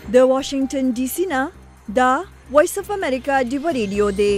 د واشنگټن ډي سي نه دا وایس اف امریکا دی ریډیو دی.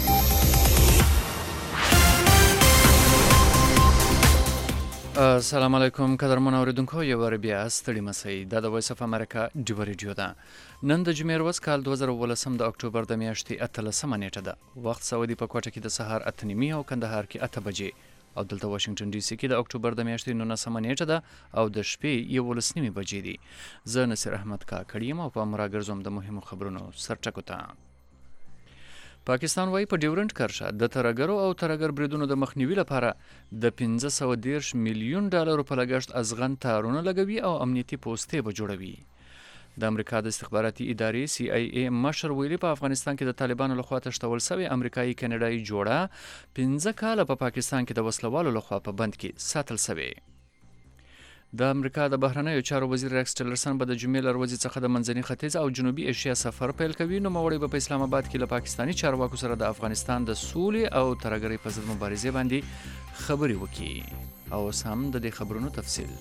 السلام علیکم قدرمن اوریدونکو، یو ور بیا ستړي مسئ. دا د وایس اف امریکا دی ریډیو ده. نن د جمعې ورځ کال 2018 د اکتوبر د میاشتې 13 نیټه ده. وخت سعودي په کوټه کې د سهار 8:30 او کندهار کې 8 بجې او دلته واشنگټن ډي سي کې د اکتوبر د میاشتې 19 نیټه ده او د شپې 11:30 بجې دي. زه نصیر احمد کاکړ او په امراګرزوم د مهمو خبرونو سرټکو ته. پاکستان وايي په ډیورنډ کرښه د ترهګرو او ترهګر بریدونو د مخنیوي لپاره د 530 میلیون ډالرو په لګښت ازغن تارونه لګوي او امنیتي پوستې به جوړوي. د امریکا د استخباراتي ادارې CIA مشر ویلي په افغانستان کې د طالبانو لخوا تشتول شوی امریکایي کینیډایي جوړه 15 کاله په پاکستان کې د وسلوالو لخوا په بند کې ساتل شوی. د امریکا د بهرنیو چارو وزیر ریکس ټیلرسن به د جمعې له ورځې څخه د منځني ختیځ او جنوبي ایشیا سفر پیل کوي. نوموړی به په اسلام آباد کې له پاکستاني چارواکو سره د افغانستان د سولې او ترهګرۍ په ضد مبارزې باندې خبرې وکړي. او اوس هم د دې خبرونو تفصیل.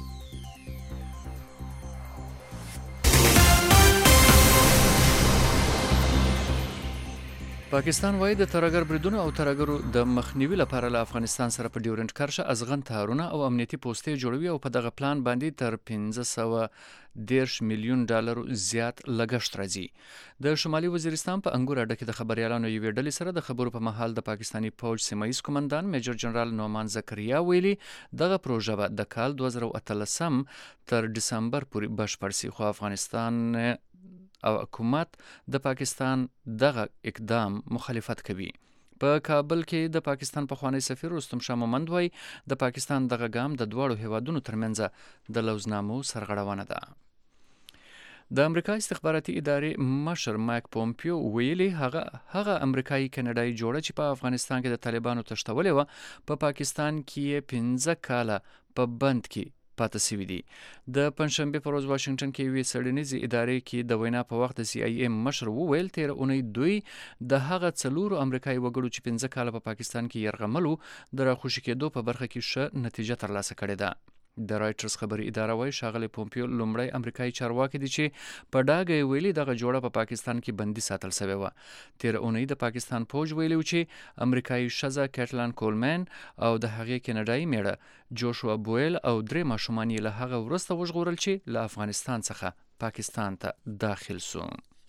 پاکستان وايي د ترهګر بریدونو او ترهګرو د مخنیوي لپاره له افغانستان سره په ډیورنډ کرښه ازغن تارونه او امنیتي پوستې جوړوي او په دغه پلان باندې تر 510 میلیون ډالرو زیات لګښت راځي. د شمالي وزیرستان په انګور اډه کې د خبريالانو یوې ډلې سره د خبرو په مهال د پاکستاني فوج سیمایي قومندان میجر جنرال نومان زکریا ویلي دغه پروژه به د کال 2013 تر دسمبر پورې بشپړ شي، خو افغانستان او حکومت د پاکستان دغه اقدام مخالفت کوي. په کابل کې د پاکستان پخوانی سفیر رستم شاه مومند وایي د پاکستان دغه ګام د دواړو هیوادونو ترمنځ د لوزنامو سرغړونه ده. د امریکا استخباراتي ادارې مشر مایک پومپیو ویلي هغه امریکایي کینیډایي جوړه چې په افغانستان کې د طالبانو تشتولې وه په پاکستان کې 15 کاله په بند کې پاتې شوي دي. د پنځشنبې په ورځ واشنگټن کې یوې څېړنیزې ادارې کې د وینا په وخت د CIA مشر وویل تېره اونۍ دوی د هغه 4 امریکایي وګړو چې 15 کاله په پاکستان کې یرغملو د راخوشي کېدو په برخه کې ښه نتیجه ترلاسه کړې ده. د رایټرز خبري اداره وايي ښاغلی پومپیو لومړی امریکایي چارواکي دي چې په ډاګه یې ویلي دغه جوړه په پاکستان کې بندي ساتل شوې وه. تېره اونۍ د پاکستان فوج ویلي چې امریکایي ښځه کیټلان کولمن او د هغې کینیډایي میړه جوشوا بویل او 3 ماشومان یې له هغه وروسته وژغورل چې له افغانستان څخه پاکستان ته داخل شو.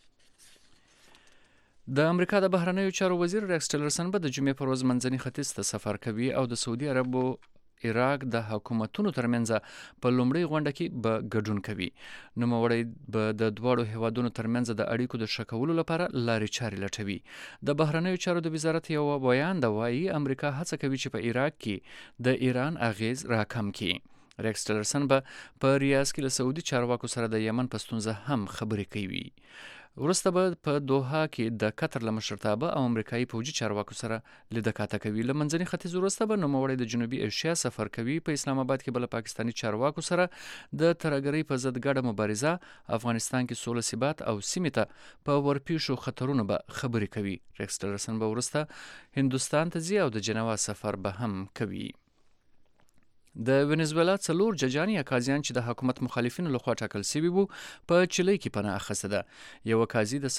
د امریکا د بهرنیو چارو وزیر ریکس ټیلرسن به د جمعې په ورځ منځني ختیځ ته سفر کوي او د سعودي عربو عراق د حکومتونو ترمنځ په لومړۍ غونډه کې به ګډون کوي. نوموړی به د دواړو هیوادونو ترمنځ د اړیکو د ښه کولو لپاره لارې چارې لټوي. د بهرنیو چارو د وزارت یو بیان د وایي امریکا هڅه کوي چې په عراق کې د ایران اغیز راکم کړي. ریکس ټیلرسن به په ریاض کې له سعودي چارواکو سره د یمن په ستونزه هم خبرې کوي. وروسته به په دوحه کې د قطر له مشرتابه او امریکایي پوځي چارواکو سره لیدکاته کوي. له منځني ختیځ وروسته به نوموړی د جنوبي ایشیا سفر کوي. په اسلام آباد کې به له پاکستاني چارواکو سره د ترهګرۍ په ضد ګډه مبارزه، افغانستان کې سوله ثبات او سیمې ته په ورپېښو خطرونو به خبرې کوي. ریکس ټیلرسن به وروسته هندوستان ته ځي او د جنوا سفر به هم کوي. د وینزویلا 4 ججان یا قاضیان چې د حکومت مخالفینو لخوا ټاکل شوي وو په چیلي کې پناه اخیسته ده. یو قاضي د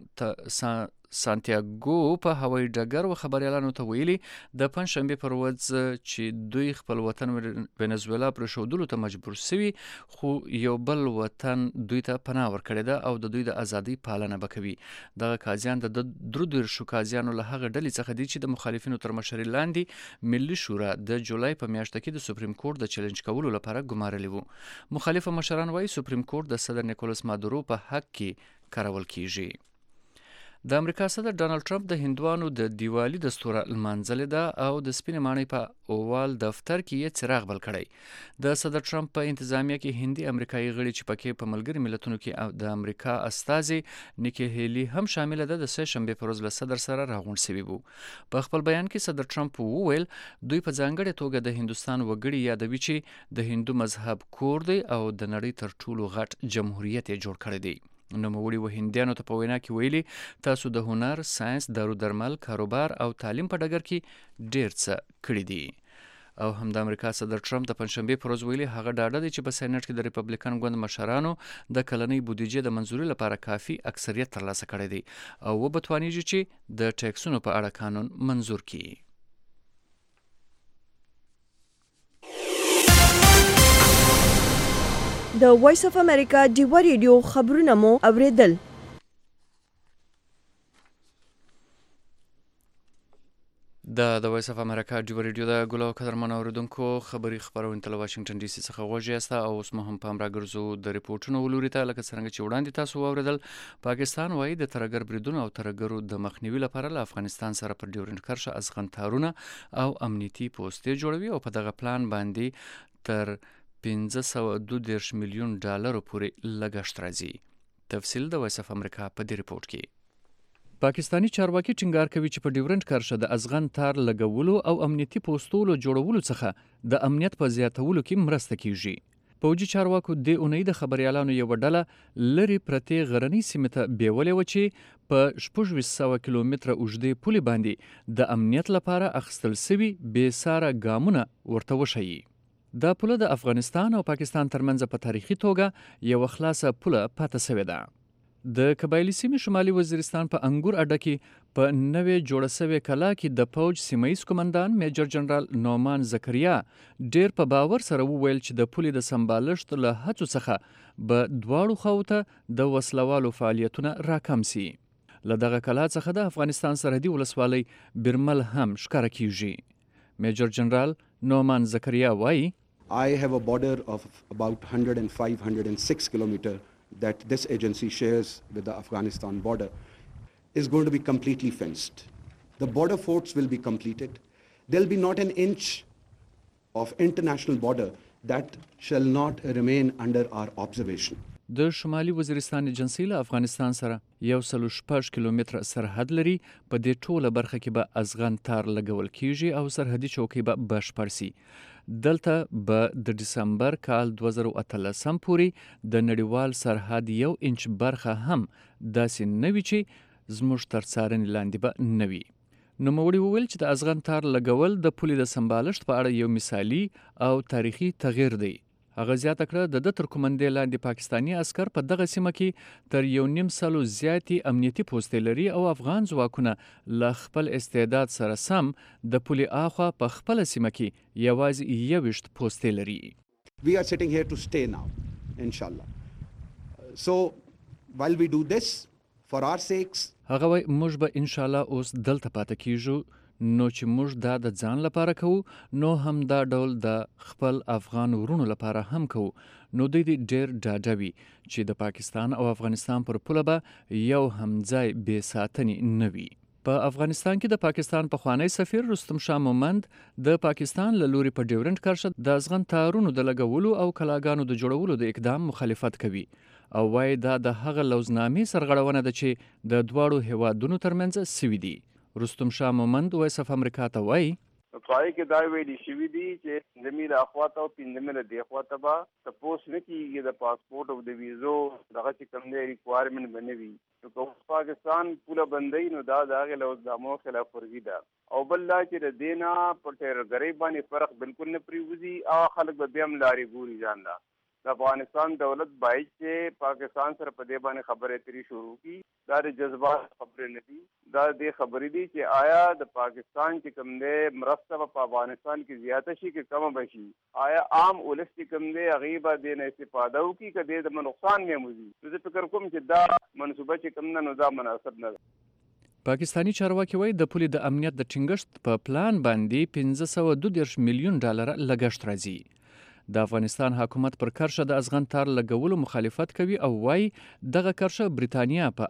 سانتیاګو په هوایي ډګر و خبريالانو ته ویلي د پنځشنبې پر ورځ چې دوی خپل وطن وینزویلا پرېښودلو ته مجبور شوي، خو یو بل وطن دوی ته پناه ورکړې ده او د دوی د ازادۍ پالنه به کوي. دغه قاضیان د 33 قاضیانو له هغه ډلې څخه دي چې د مخالفینو تر مشرۍ لاندې ملي شورا د جولای په میاشت کې د سپریم کورټ د چیلنج کولو لپاره ګمارلي وو. مخالفه مشران وايي سپریم کورټ د صدر نیکولس مادورو په حق کې کارول کیږي. د امریکا صدر ډانلډ ټرمپ د هندوانو د دیوالي دستوره لمانځلې ده او د سپینې ماڼۍ په اووال دفتر کې یې څراغ بل کړی. د صدر ټرمپ په انتظامیه کې هندي امریکایي غړي چې پکې په ملګري ملتونو کې د امریکا استازي نیکی هیلی هم شامل ده د سه شنبې پر ورځ له صدر سره راغونډ شوي وو. په خپل بیان کې صدر ټرمپ وویل دوی په ځانګړې توګه د هندوستان وګړي یادوي چې د هندو مذهب کور دی او د نړۍ تر ټولو غټ جمهوریت یې جوړ کړی دی. نوموړي و هندیانو ته په وینا کې ویلي تاسو د هنر، ساینس، دارو درمل، کاروبار او تعلیم په ډګر کې ډیر څه کړي دي. او هم د امریکا صدر ټرمپ د پنځشنبه پر ورځ ویلي هغه ډاډه دی چې په سېنات کې د ریپبلیکن ګوند مشرانو د کلنۍ بودیجې د منځوري لپاره کافي اکثریت ترلاسه کړی دی او وبتوانیږي چې د ټیکسونو په اړه قانون منظور کړي. د وایس اف امریکا ډیوا ریډیو خبرونه مو اوریدل. د وایس اف امریکا ډیوا ریډیو د ګلو قدرمن اوریدونکو خبري خبرونه تل واشنگټن ډي سي څخه غوږی یاست او اوس مهم په امر راګرځو د ریپورتونو ولوري ته لکه څنګه چې وړاندې تاسو واوریدل. پاکستان وايي د ترګر بریدونو او ترګرو د مخنیوي لپاره له افغانستان سره پر ډیورنډ کرښه ازغن تارونه او امنیتي پوسټې جوړوي او په دغه پلان باندې تر $532 میلیون پورې لګښت راځي. تفصیل د وایس اف امریکا په دې ریپورت کې. پاکستانی چارواکي ټینګار کوي چې په ډیورنډ کرښه د ازغن تار لګولو او امنیتي پوسټولو جوړولو څخه د امنیت په زیاتولو کې مرسته کیږي. پوجي چارواکو د اونۍ د خبريالانو یو ډله لری پرته غرنۍ سیمه ته بیولې و چې په 600 کیلومتره اوږدې پولې باندې د امنیت لپاره اخیستل شوی بې ساره ګامونه ورته وشي. دا پوله د افغانستان او پاکستان ترمنځ په تاریخي توګه یو خلاصه پوله پاتې شوې ده. د قبایلی سیمې شمالي وزیرستان په انګور اډه کې په نوې جوړه شوې کلا کې د فوج سیمایي کمانډان میجر جنرال نومان زکریا ډیر په باور سره وویل چې د پولې د سمبالښت له هڅو څخه به دواړو خواو ته د وسلوالو فعالیتونه راکم سي. له دغه کلا څخه د افغانستان سرحدي ولسوالۍ برمل هم ښکاره کیږي. میجر جنرال نومان زکریا وایي I have a border of about 105-106 kilometers that this agency shares with the Afghanistan border is going to be completely fenced. The border forts will be completed. There will be not an inch of international border that shall not remain under our observation. د شمالي وزیرستان ایجنسی له افغانستان سره 1.6 کیلومتره سرحد لري. په دې ټوله برخه کې به ازغن تار لګول کیږي او سرحدي چوکۍ به بشپړ سي. دلته به د دسمبر کال 2013 پورې د نړیوال سرحد 1 انچ برخه هم داسې نوي چې زموږ تر څارنې لاندې به نوي. نوموړي وویل چې د ازغن تار لګول د پولې د سمبالښت په اړه یو مثالي او تاریخي تغیر دی. هغه زیاته کړه د تر کومندې لاندې پاکستانی عسكر په دغه سیمه کې تر 1.5 زیاتې امنیتي پوسټې لري او افغان ځواکونه له خپل استعداد سره سم د پولې اخوا په خپل سیمه کې یوازې 21 پوسټې لري. We are sitting here to stay now, inshallah. So while we do this for our sakes, هغه وای موږ به ان شاء الله اوس دلته پاتې کیږو نو چې موږ دا د ځان لپاره کوو نو هم دا ډول د خپل افغان ورونو لپاره هم کوو. نو دوی ډېر ډاډه وي چې د پاکستان او افغانستان پر پوله به یو همځای بې ساتنې نه وي. په افغانستان کې د پاکستان پخوانی سفیر رستم شاه مومند د پاکستان له لوري په ډیورنډ کرښه د ازغن تارونو د لګولو او کلاګانو د جوړولو د اقدام مخالفت کوي او وایي دا د هغه لوزنامې سرغړونه ده چې د دواړو هیوادونو ترمنځ سوي دي. رستم شاه مومند وایس اف امریکا ته وایي پای کې دا ویلي شوي دي چې زمير اخواته او پنځمه د اخواته به تاسو نه کیږي د پاسپورت او د ویزو دغه چې کوم دی ریکوایرمنت بنوي. نو پاکستان پوله بندي نو دا دغه لوزنامو خلاف ورزي ده او بل لا چې د دینا پر ټرګری باندې فرق بالکل نه پریوزي او خلک به بیا ملاري ګوري ځان دا. د افغانستان دولت باید چې پاکستان سره په دې باندې خبرې اترې شروع کی. دا د جذبات خبرې نه دي. دا د خبرې دي چې آیا د پاکستان چې کوم دی مرسته په افغانستان کې زیاته شي کې کم بشي. آیا عام ولس چې کوم دی غیبه دې نه استفاده وکړي کدی د نقصان نه موزي. زه فکر کوم چې دا منصوبه چې کوم نه دا مناسب نه ده. پاکستانی چارواکي وایي د پولې د امنیت د ټینګښت په پلان باندې $532 میلیون لګښت راځي. د افغانستان حکومت پر کرښه د ازغن تار لګولو مخالفت کوي او وایي دغه کرښه بریتانیا په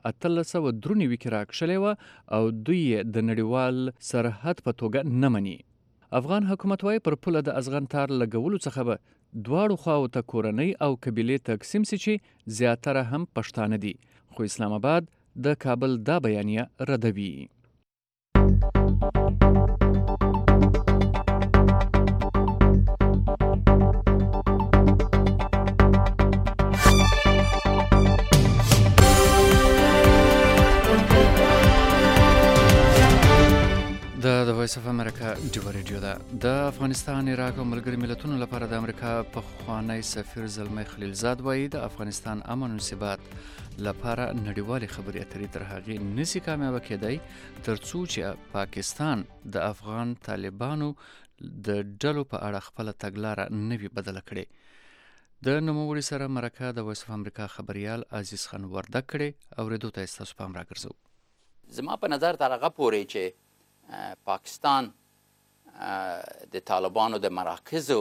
1893 کې راکښلې وه او دوی د نړیوال سرحد په توګه نه مني. افغان حکومت وایي پر پوله د ازغن تار لګولو څخه به دواړو خواو ته کورنۍ او قبیلې تقسیم سي چې زیاتره هم پښتانه دي. خو اسلام آباد د کابل دا بیانیه ردوي. د وایس وایس اف امریکا ډیو ریډیو ده. د افغانستان، عراق او ملګری ملتونو لپاره د امریکا پخوانی سفیر زلمی خلیلزاد وایي د افغانستان امن او ثبات لپاره نړیوالې خبرې اترې تر هغې نشي کامیابه کېدی تر څو چې پاکستان د افغان طالبانو د ډلو په اړه خپله تګلاره نه وي بدله کړې. د نوموړي سره مرکه د وایس اف امریکا خبریال عزیز خان وردګ کړې. اورېدو ته ستاسو پام راګرځو. زما په نظر تر هغه پورې چې پاکستان د طالبانو د مراکزو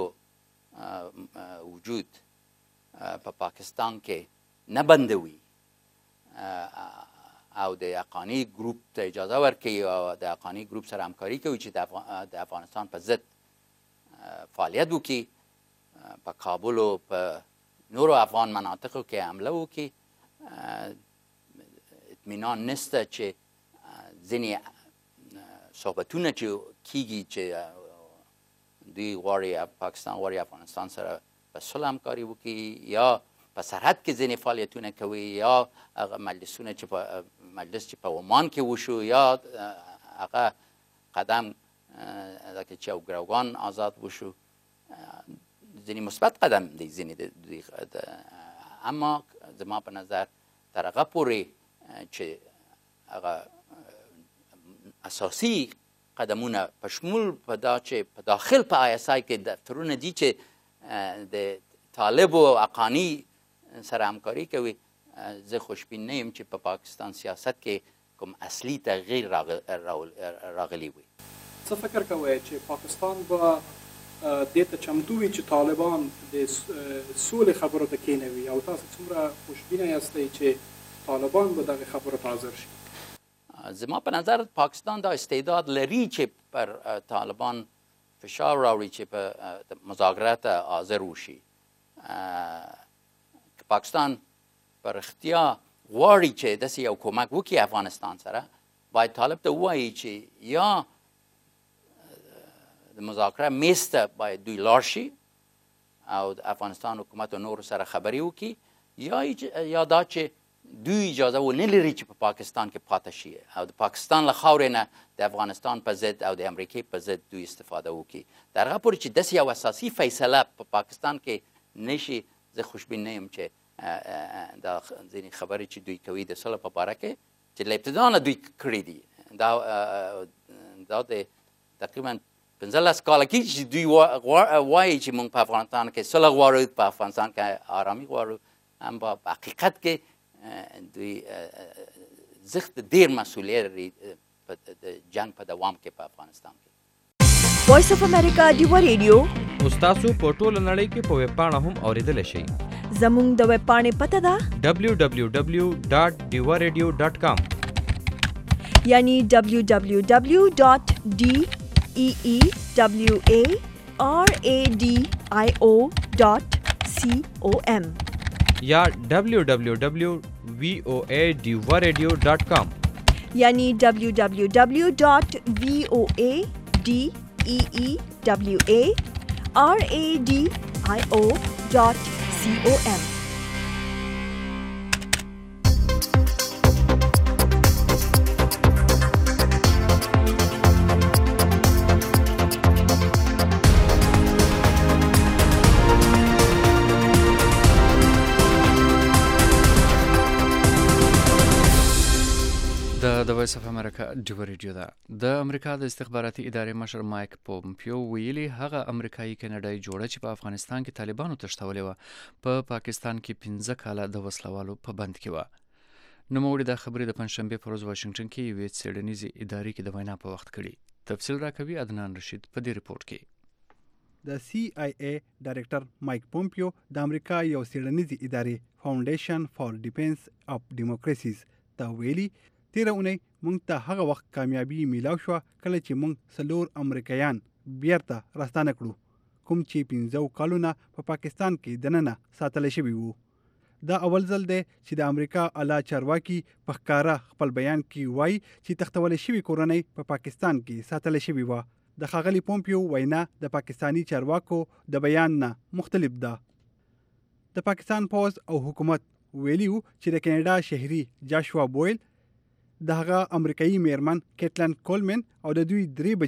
وجود په پاکستان کې نه بندوي او د افغاني ګروپ ته اجازه ورکوي او د افغاني ګروپ سره همکاري کوي چې د افغانستان په ضد فعالیت وکړي، په کابل او په نورو افغان مناطقو کې حمله وکړي. اطمینان نشته چې ځینې صحبتونه چې کیږي چې دوی غواړي پاکستان غواړي افغانستان سره په صلح همکاري وکړي یا په سرحد کې ځینې فعالیتونه کوي یا هغه مجلسونه چې مجلس چې په عمان کې وشو یا هغه قدم چې یو ګروګان آزاد وشو ځینې مثبت قدم دی ځینې اما زما په نظر تر هغه پورې چې هغه اساسي قدمونه په شمول په دا چې په داخل په ISI کې دفترونه دي چې د طالب او افغاني سره همکاري کوي. زه خوشبین نه یم چې په پاکستان سیاست کې کوم اصلي تغییر راغلی وي. څه فکر کوئ چې پاکستان به دې ته چمتو وي چې طالبان د سولې خبرو ته کېنوي او تاسو څومره خوشبینه یاستئ چې طالبان به دغه خبرو ته حاضر شي؟ زما په نظر پاکستان دا استعداد لري چې پر طالبان فشار راوړي چې په مذاکرات حاضر وشي. پاکستان پر اختیا غواړي چې داسې یو کومک وکړي افغانستان سره، باید طالب ته ووایي چې یا د مذاکره میز ته باید دوی لاړ شي او د افغانستان حکومت او نورو سره خبرې وکړي یا دا چې دوی اجازه ونه لري چې په پاکستان کې پاتې شي او د پاکستان له خاورې نه د افغانستان په ضد او د امریکې په ضد دوی استفاده وکړي. تر هغه پورې چې داسې یو اساسي فیصله په پاکستان کې نشي، زه خوشبین نه یم چې دا ځینې خبرې چې دوی کوي د صلح په باره کې چې له ابتدا نه دوی کړي دي، دا د تقریبا 15 کاله کې چې دوی وایي چې موږ په افغانستان کې صلح غواړو، په افغانستان کې آرامي غواړو، هم په حقیقت کې دوی زخت ډیر مسؤلیت لري د جنگ په دوام کې په افغانستان کې. وایس اف امریکا ډیو ریډیو تاسو په ټوله نړۍ کې په ویب پاڼه هم اوریدلی شئ. زموږ د ویب پاڼې پته ده www.diwaradio.com یعنی www.deewaradio.com یا www.voadiwaradio.com یعنی www.voadeewaradio.com. د وایس اف امریکا ډیو ریډیو ده. د امریکا د استخباراتي ادارې مشر مایک پومپیو ویلي هغه امریکایي کینیډایي جوړه چې په افغانستان کې طالبانو تښتولې وه په پاکستان کې 15 کاله د وسلوالو په بند کې وه. نوموړي دا خبرې د پنځشنبې په ورځ واشنګټن کې یوې څېړنیزې ادارې کې د وینا په وخت کړي. تفصیل راکوي عدنان رشید په دې ریپورټ کې. د CIA ډایرکټر مایک پومپیو د امریکا یو څېړنیزې ادارې فاونډیشن فار ډیفنس اف ډیموکراسیز ته ویلي تیره اونۍ موږ ته هغه وخت کامیابي میلاو شوه کله چې موږ 4 امریکایان بیرته راستانه کړو کوم چې 15 کالونه په پاکستان کې دننه ساتل شوي وو. دا اول ځل دی چې د امریکا اعلی چارواکي په ښکاره خپل بیان کې وایي چې تښتول شوي کورنۍ په پاکستان کې ساتل شوي وه. د ښاغلي پومپیو وینا د پاکستانی چارواکو د بیان نه مختلف ده. د پاکستان پوز او حکومت ویلیو چې د کینیډا شهري جاشوا بویل د هغه امریکایي میرمن کیټلن کولمن او د دوی 3 بچي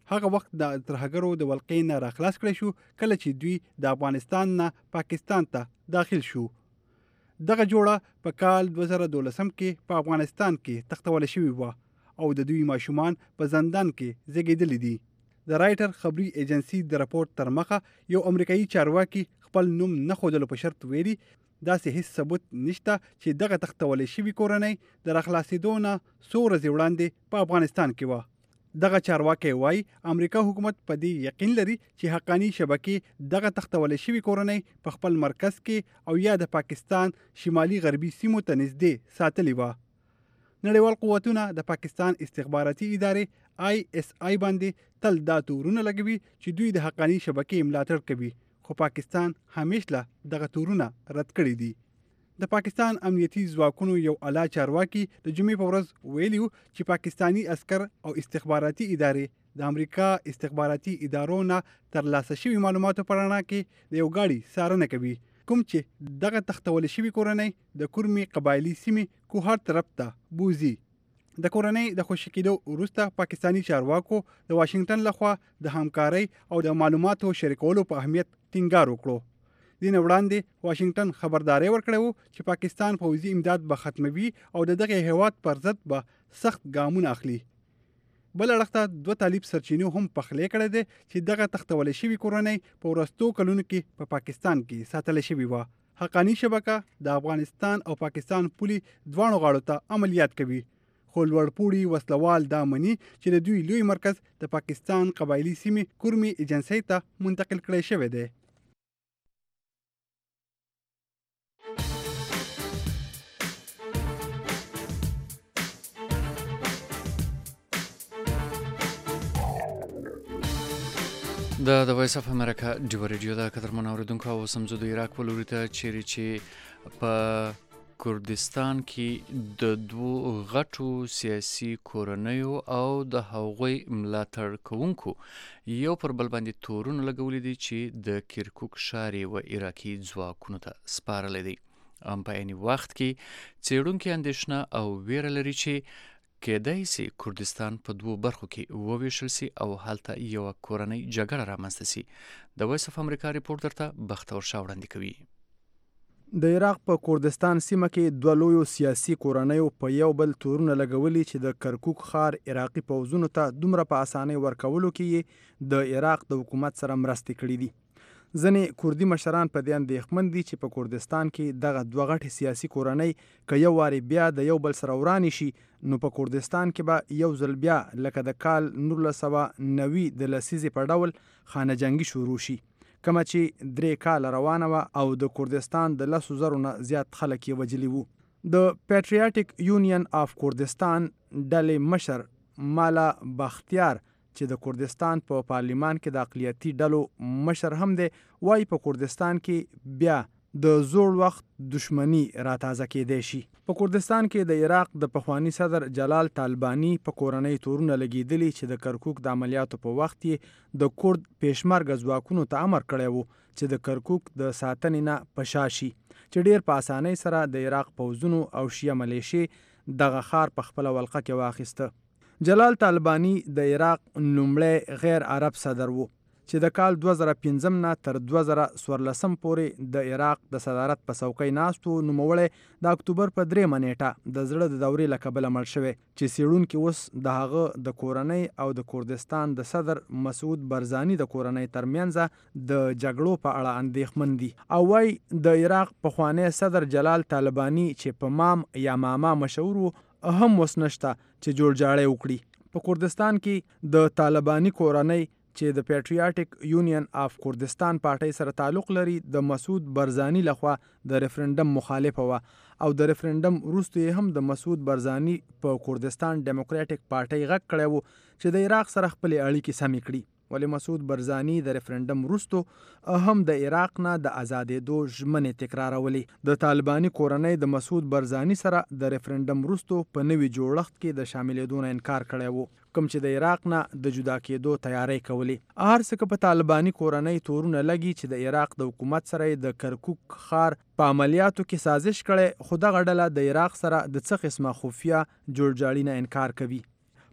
هغه وخت د ترهګرو د ولقې نه راخلاص کړی شو کله چې دوی د افغانستان نه پاکستان ته داخل شو. دغه جوړه په کال 2012 کې په افغانستان کې تختول شوی و او د دوی ماشومان په زندان کې زیږیدلي دي. د رایټر خبري ایجنسی د راپورټ تر مخه یو امریکایي چارواکي خپل نوم نه ښودلو په شرط ویلي داسې هیڅ ثبوت نشته چې دغه تختول شوی کورنۍ د راخلاصېدو نه څو ورځې وړاندې په افغانستان کې وه. دغه چارواکي وایي امریکا حکومت په دې یقین لري چې حقانی شبکې دغه تختول شوی کورنۍ په خپل مرکز کې او یا د پاکستان شمالي غربي سیمو ته نږدې ساتلې وه. نړیوال قوتونه د پاکستان استخباراتي ادارې ISI باندې تل دا تورونه لګوي چې دوی د حقانی شبکې ملاتړ کوي، خو پاکستان همیشه دغه تورونه رد کړي دي. د پاکستان امنیتي ځواکونو یو اعلی چارواکي د جمعې په ورځ ویلي چې پاکستانی عسکر او استخباراتي ادارې د امریکا استخباراتي ادارو نه ترلاسه شوي معلوماتو په رڼا کې د یو ګاډي څارنه کوي کوم چې دغه تختول شوي کورنۍ د کورمي قبایلي سیمې کوهر طرف ته بوزي. د کورنۍ د خوشي کېدو وروسته پاکستانی چارواکو د واشنگټن لخوا د همکارۍ او د معلوماتو شریکولو په اهمیت ټینګار وکړو. دین وړاندې واشنگټن خبرداري ورکړو چې پاکستان پوځي امداد به ختموي او دغه هیواد پر ضد به سخت ګامونه اخلي. بل اړخته دوه طالب سرچینو هم پخلی کړی دی چې دغه تختول شوی کورنۍ په وروستو کلونو کې په پاکستان کې ساتل شوی و. حقانی شبکه د افغانستان او پاکستان پولي دواړو غاړو ته عملیات کوي، خو لوړپوړي وسلوال دا مني چې د دوی لوی مرکز د پاکستان قبایلي سیمې کورمي ایجنسۍ ته منتقل کړی شوی دی. د وایس اف امریکا ډیو ریډیو د قدرمن اوریدونکو او سمزو د عراق په لوري ته چیرې چې په کردستان کې د دوه غټو سیاسي کورنیو او د هغوی ملاتړ کوونکو یو پر بل باندې تورونه لګولي دي چې د کرکوک ښار و عراقي ځواکونو ته سپارلی دی. په عین وخت کې څېړونکي اندېښنه او ویره لري چې کېدای سي کردستان په دوو برخو کې وویشل سي او هلته یو کورنۍ جګړه رامنځته سي. د وایس اف امریکا ریپورټ درته بختور شاه وړاندې کوي. د عراق په کردستان سیمه کې دوه لویو سیاسي کورنیو په یو بل تورونه لګولي چې د کرکوک ښار عراقي پوځونو ته دومره په اسانۍ ورکولو کې د عراق د حکومت سره مرستې کړې دي. ځینې کردي مشران په دې اندېښمن دي چې په کردستان کې دغه دوه غټې سیاسي کورنۍ که یو وارې بیا د یو بل سره ورانې شي نو په کردستان کې به یو ځل بیا لکه د کال 1990 د لسیزې په ډول خانه جنګي شروع شي، کومه چې 3 کاله روانه وه او د کردستان د 10,000 نه زیات خلک یې وژلي وو. د پیټریاټک یونین آف کردستان ډلې مشر مالا بختیار چې د کردستان په پارلیمان کې د اقلیتي ډلو مشر هم دی، وایي په کردستان کې بیا د زوړ وخت دشمنی راتازه کېدی شي. په کردستان کې د عراق د پخوانی صدر جلال طالبانی په کورنۍ تورونه لګېدلي چې د کرکوک د عملیاتو په وخت کې د کرد پیشمرګه ځواکونو ته امر کړی وو چې د کرکوک د ساتنې نه په شا شي، چې ډیر په اسانۍ سره د عراق پوځونو او شیعه ملیشې دغه ښار په خپله ولقه کې واخیسته. جلال طالبانی د عراق لومړی غیر عرب صدر وو چې د کال 2015 نه تر 2014 پورې د عراق د صدارت په څوکۍ ناست و. نوموړی د اکتوبر په 3 نیټه د زړه د دورې له کبله مړ شوی چې څېړونکي اوس د هغه د کورنۍ او د کردستان د صدر مسعود برزاني د کورنۍ ترمنځ د جګړو په اړه اندېښمن دي او وایي د عراق پخوانی صدر جلال طالبانی چې په مام یا ماما مشهور و هم اوس نشته چې جوړجاړی وکړي. په کردستان کې د طالبانی کورنۍ چې د پیټریاټک یونین آف کردستان پارټۍ سره تعلق لري د مسعود برزاني لخوا د ریفرنډم مخالفه وه او د ریفرنډم وروسته هم د مسعود برزاني په کردستان ډیموکراټک پارټۍ غږ کړی و چې د عراق سره خپلې اړیکې سمې کړي. ولی مسعود برزاني د ریفرنډم وروسته هم د عراق نه د آزادېدو ژمنې تکرارولې. د طالباني کورنۍ د مسعود برزاني سره د ریفرنډم وروسته په نوي جوړښت کې د شاملېدو نه انکار کړی و، کوم چې د عراق نه د جدا کېدو تیاری کولې. هر څه که په طالباني کورنۍ تورونه لګي چې د عراق د حکومت سره د کرکوک ښار په عملیاتو کې سازش کړی، خو دغه ډله د عراق سره د څه قسمه خفیه جوړجاړي نه انکار کوي.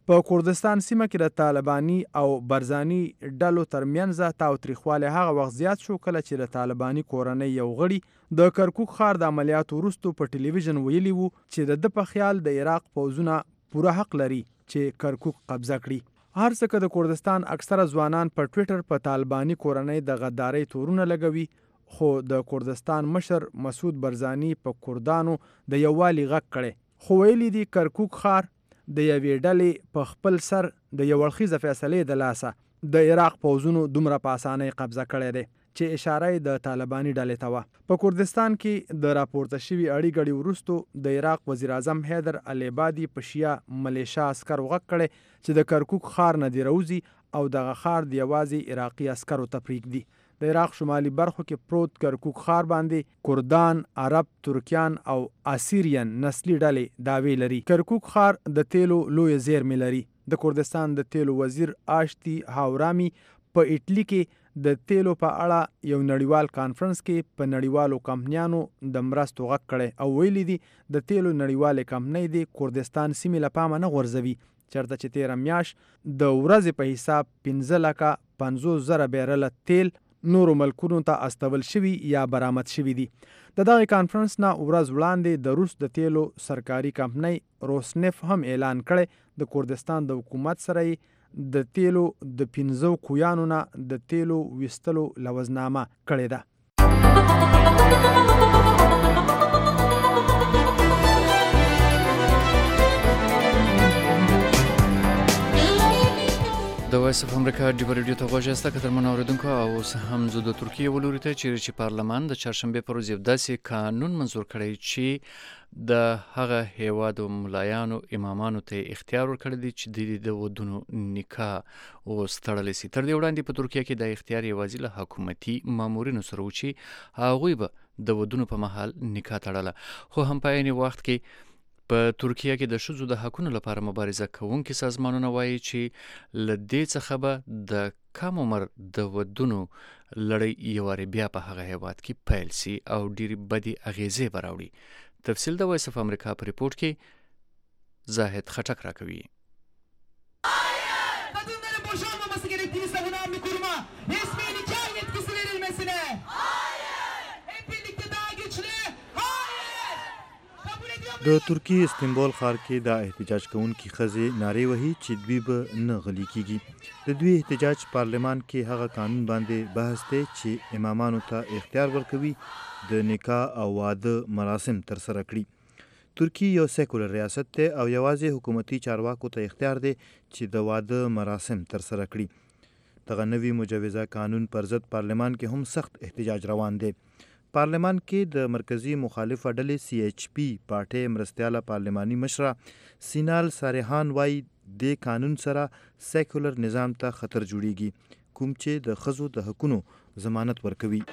په کردستان سیمه کې د طالباني او برزاني ډلو ترمنځ تاوتریخوالی هغه وخت زیات شو کله چې د طالباني کورنۍ یو غړي د کرکوک ښار د عملیاتو وروسته په ټلویزیون ویلي وو چې د په خیال د عراق پوځونه پوره حق لري چې کرکوک قبضه کړي. هر څه که د کردستان اکثره ځوانان په ټویټر په طالباني کورنۍ د غدارۍ تورونه لګوي، خو د کردستان مشر مسعود برزاني په کردانو د یووالي غږ کړی، خو ویلي دي کرکوک ښار د یوې ډلې په خپل سر د یو اړخیزه فیصلې د لاسه د عراق پوځونو دومره په اسانۍ قبضه کړی دی چې اشاره د طالباني ډلې ته وه. په کردستان کې د راپورته شوي اړې ګړې وروسته د عراق وزیر اعظم حیدر العبادي په شیعه ملیشا عسکرو غږ کړی چې د کرکوک ښار نه دې راوځي او دغه ښار د یوازې عراقي عسکرو ته پرېږدي. د عراق شمالي برخو کې پروت کرکوک ښار باندې کردان، عرب، ترکیان او اسیریان نسلي ډلې دعوی لري. کرکوک ښار د تیلو لوی زیرمې لري. د کردستان د تیلو وزیر آشتی هاورامی په ایټلی کې د تیلو په اړه یو نړیوال کانفرنس کې په نړیوالو کمپنیانو د مرستو غږ کړی او ویلي دي د تیلو نړیوالې کمپنۍ د کردستان سیمې له پامه نه غورځوي، چېرته چې تېره میاشت د ورځې په حساب 15,50,000 بیرله تیل نورو ملکونو ته استول شوي یا برآمد شوي دي. د دغه کانفرنس نه ورځ وړاندې د روس د تیلو سرکاري کمپنۍ روسنف هم اعلان کړی د کردستان د حکومت سره د تیلو د 15 کویانو نه د تیلو ویستلو لوزنامه کړې ده. د وایس اف امریکا ډیو ریډیو ته غوږ یاست کترمن اوریدونکو، او اوس هم زه د ترکیې ولوري ته چې پارلمان د چهارشنبې پر ورځ یو داسې قانون منظور کړی چې د هغه هیوادو ملایانو امامانو ته اختیار ورکړی دی چې د ودونو نکاح اوس تړلی سي. تر دې وړاندې په ترکیه کې د اختیار یوازې له حکومتي مامورینو سره و چې هغوی به د ودونو په مهال نکاح تړله، خو هم په عین وخت کې په ترکیه کې د ښځو د حقونو لپاره مبارزه کوونکي سازمانونه وایي چې له دې څخه به د کم عمر د ودونو لړۍ یو وارې بیا په هغه هیواد کې پیل سي او ډېرې بدې اغیزې به راوړي. تفصیل د وایس اف امریکا په ریپورت کې زاهد خټک راکوي. Kadınların boşanmaması gerektiğini savunan bir kuruma resmi nikah yetkisi verilmesine. Hep birlikte daha güçlü. د ترکیې استنبول ښار کې د احتجاج کوونکي ښځې نارې وهي چې دوی به نه غلي کیږي. د دوی احتجاج پارلمان کې هغه قانون باندې بحث دی چې امامانو ته اختیار ورکوي د نکاح او واده مراسم ترسره کړي. ترکیه یو سیکولر ریاست دی او یوازې حکومتي چارواکو ته اختیار دی چې د واده مراسم ترسره کړي. دغه نوي مجوزه قانون پر ضد پارلمان کې هم سخت احتجاج روان دی. پارلمان کې د مرکزی مخالفه ډلې CHP پارټۍ مرستیاله پارلماني مشره سینال سارحان وایي د قانون سره سیکولر نظام ته خطر جوړیږي کوم چې د ښځو د حقونو ضمانت ورکوي.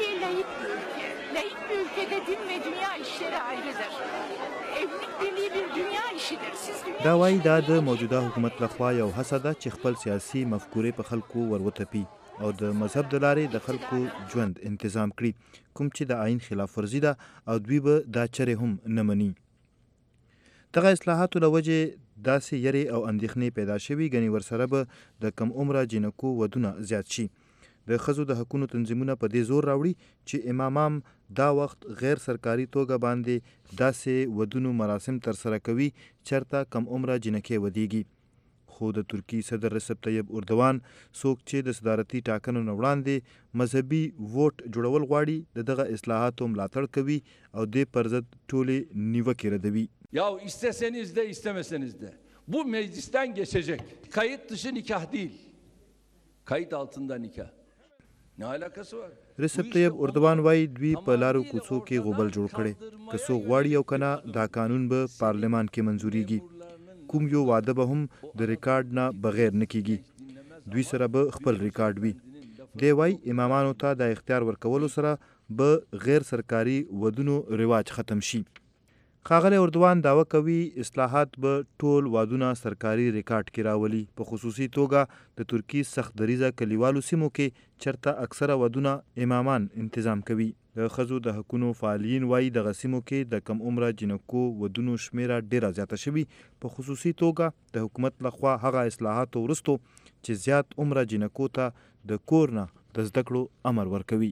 دا وایي دا د موجوده حکومت لخوا یو هڅه ده چې خپل سیاسي مفکورې په خلکو وروتپي او د مذهب د لارې د خلکو ژوند انتظام کړي کوم چې د آئین خلاف ورزي ده او دوی به دا چرې هم نه مني. دغه اصلاحاتو له وجې داسې یرې او اندېښنې پیدا شوي ګنې ورسره به د کم عمره جنکو ودونه زیات شي. د ښځو د حقونو تنظیمونه په دې زور راوړي چې امامان دا وخت غیر سرکاري توګه باندې داسې ودونو مراسم ترسره کوي چېرته کم عمره جنکې ودیږي. خو د ترکیې صدر رسب طیب اردوان څوک چې د صدارتي ټاکنو نه وړاندې مذهبي ووټ جوړول غواړي د دغه اصلاحاتو ملاتړ کوي او د پر ضد ټولې نیوکې ردوي. Ya isteseniz de istemeseniz de bu meclisten geçecek. Kayıt dışı nikah değil. Kayıt altında nikah. Ne alakası var? رسب طیب اردوان وایي دوی په لارو کوڅو کې غوبل جوړ کړي. که څوک غواړي او کنه دا قانون به پارلمان کې منظوریږي. کوم یو واده به هم د ریکارډ نه بغیر نه کیږي. دوی سره به خپل ریکارډ وي. دی وایي امامانو ته د اختیار ورکولو سره به غیر سرکاري ودونو رواج ختم شي. ښاغلی اردوان دعوه کوي اصلاحات به ټول وادونه سرکاري ریکارډ کې راولي، په خصوصي توګه د ترکي سخت دریځه کلیوالو سیمو کې چرته اکثره ودونه امامان انتظام کوي. د ښځو د حقونو فعالین وایي دغه سیمو کې د کم عمره جنکو ودونو شمیره ډیره زیاته شوي، په خصوصي توګه د حکومت لخوا هغه اصلاحاتو وروستو چې زیات عمره جنکو ته د کور نه د زده کړو امر ورکوي.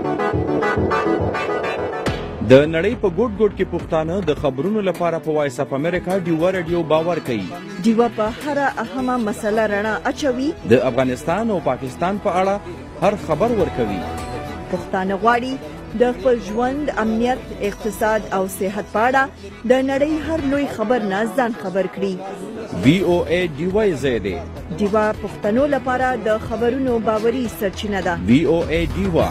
د نړۍ په ګوټ ګوټ کې پښتانه د خبرونو لپاره په وایس اف امریکا ډیوا رادیو باور کوي. ډیوا په هر اهمه مسله رڼا اچوي، د افغانستان او پاکستان په اړه هر خبر ورکوي. پښتانه غواړي د خپل ژوند، امنیت، اقتصاد او صحت په اړه د نړۍ هر لوی خبر نه ځان خبر کړي. VOA ډیوا زیاده ډیوا پښتنو لپاره د خبرونو باوري سرچینه ده. VOA ډیوا.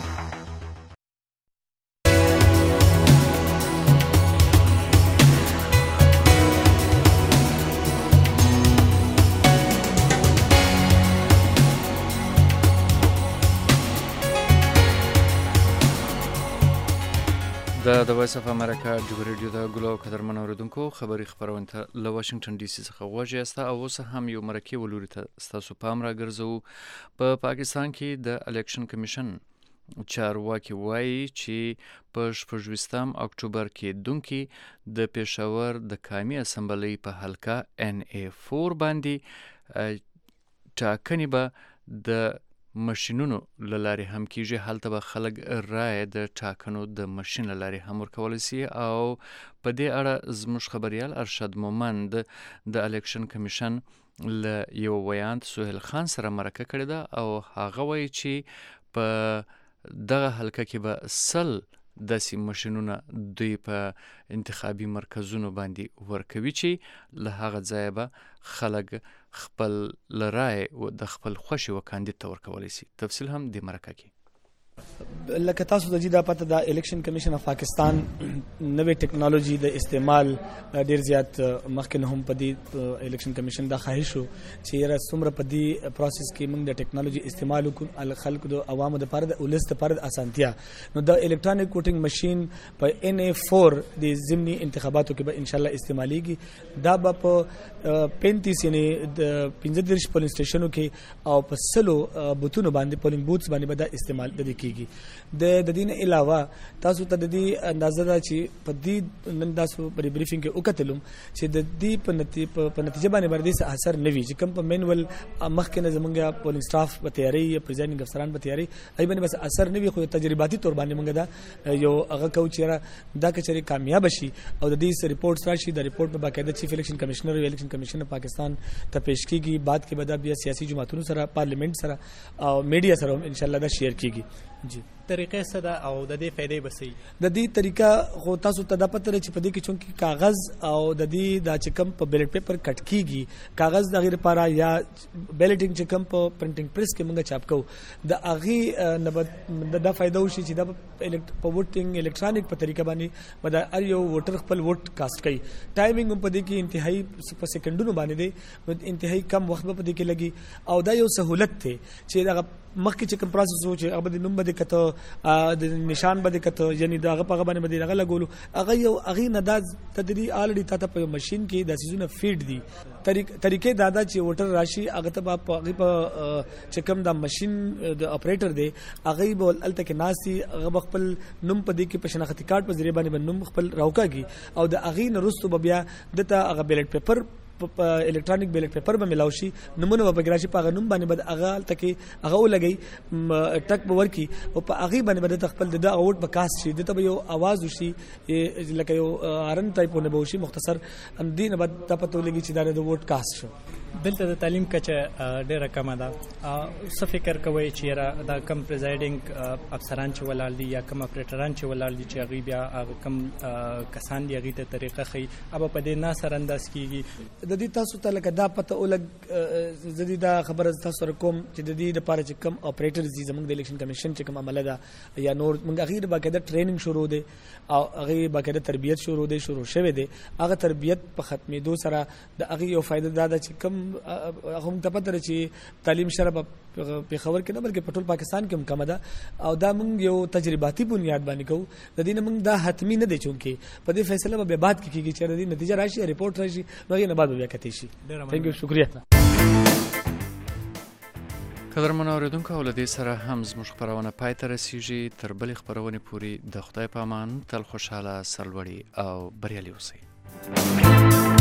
د وایس اف امریکا ډیوا رادیو د ګلو قدرمن اوریدونکو خبري خبرونه ته له واشنگټن ډي سي څخه غوږی است او اوس هم یو مرکه ولوري ته ستاسو پام راګرځو. په پاکستان کې د الیکشن کمیشن چارواکي وایي چې په 26 اکتوبر کې دونکي د پېښور د قومي اسمبلی په حلقه NA4 باندې ټاکنې به د ماشینونو لاري هم کیږي. هلته به خلک رای د ټاکنو د ماشین لاري هم ورکول شي او په دې اړه زموږ خبريال ارشد مومند د الیکشن کمیشن له یو ویاند سهیل خان سره مرکه کړې ده او هغه وایي چې په دغه حلقه کې به 100 داسې ماشینونه دوی په انتخابي مرکزونو باندې ورکوي چې له هغه ځایه به خلک خپل لرای و د خپل خوښي و کاندید ته ورکولی شي. تفصیل هم د مرکه کې لکه تاسو د دا پته د الیکشن کمیشن اف پاکستان نوې ټیکنالوژي د استعمال ډیر زیات مخکې هم په دې الیکشن کمیشن دا خواهش شو چې را څومره په دې پروسس کې موږ د ټیکنالوژي استعمال وکړو خلکو د عوامو د لپاره د ولست لپاره اسانتیا. نو د الکترونیک ووټینګ ماشين په NA4 د ضمني انتخاباتو کې به ان شاء الله استعماليږي. دا به په 35 یعنی د 15 پولینګ سټیشنونو کې او په 100 بوتونو باندې پولینګ بوتس باندې به دا استعمال د کیږي. د دین علاوه تاسو ته د دې اندازه ده چې په دې نن تاسو په بریفینګ کې وکتلم چې د دې په نتیجه باندې باندې اثر نه وی چې کوم په مینول مخکې نه زمونږه پولینګ سټاف په تیاری یا پریزایډینګ افسران په تیاری ای باندې بس اثر نه وی خو تجرباتي تور باندې مونږ دا یو هغه کو چې دا کچري کامیاب شي او د دې ریپورټ راشي د ریپورټ په باقاعده چیف الیکشن کمشنر او الیکشن کمیشن پاکستان ته پیش کیږي. بعد کې به دا بیا سیاسي جماعتونو سره پارلیمنت سره او میډیا سره ان شاء الله دا شیر کیږي. جی طریقې څه ده او د دې فائدې بسې د دې طریقه خو تاسو ته د پته چې په دې کې چونکی کاغذ او د دې د چکم په بیلټ پیپر کټ کیږي کاغذ د غیر لپاره یا بیلټینګ چکم په پرنټینګ پریس کې موږ چاپ کوو د اغي د فائدہ وشي چې د په ووټینګ الکترونیک په طریقه باندې بد ار یو ووټر خپل ووټ کاست کوي. ټایمینګ په دې کې انتهایی په سکندونو باندې دی انتهایی کم وخت په دې کې لګي او دا یو سہولت ته چې دا مخکې چې کوم پروسس و چې هغه د نوم باندې کته د نشان باندې کته یعنی دا هغه په باندې باندې هغه لګولو هغه یو هغه نداز تدری الریډي ته په ماشين کې د سيزونه فیډ دي طریقې دادا چې ووټر راشي هغه ته په هغه په چې کوم د ماشين د اپریټر دی هغه بول الته کې ناسي هغه خپل نوم په دې کې په شناختی کارت په ذریعہ باندې نوم خپل راوکاږي او د هغه نرستو بیا دته هغه بیلټ پیپر په الکترونیک بیلټ پیپر به ملاوي نمونه به ګراشي په غنوم باندې بد اغه تکي هغه ولګي ټک به ورکی او په هغه باندې بد خپل د اوټ بکاس شي دته به یو आवाज وشي لکه یو ارن ټایپونه به وشي مختصر ام دین بعد ته پته لګي چې دا د ووټ کاست شو. دلته د تعلیم کچه ډیره کمه ده. څه فکر کوي چې دا کم پریزایډینګ افسران چې ولاړ دي یا کم اپریټران چې ولاړ دي چې هغه بیا کم کسان دی هغه ته طریقه خي اب په دې نه سر انداز کیږي. د دې تاسو ته لکه دا پته ولګ زدي دا خبره تاسو سره کوم چې د دې لپاره چې کم اپریټرز دي زموږ د الیکشن کمیشن چې کوم عمله ده یا نور موږ هغه باقاعده ټریننګ شروع دي او هغه باقاعده تربیت شروع شوه دي هغه تربیت په ختمېدو سره د هغه یو فائدہ دا چې کم هم ته پته چې تعلیم شرف په خبر کې نه بلکې په ټول پاکستان کې هم کم ده او دا موږ یو تجرباتي بنیاد باندې کوو د دې نه موږ دا حتمی نه دی چونکې په دې فیصله به بعد کې کیږي چې د دې نتیجه راشي ریپورت راشي نو یې نه بعد بیا کتي شي. ثانک یو شکریہ. قدرمنو اوریدونکو او له دې سره هم زموږ خپرونه پای ته رسیږي. تر بلې خپرونې پورې د خدای په امان تل خوشحاله سرلوړي او بریالي اوسئ.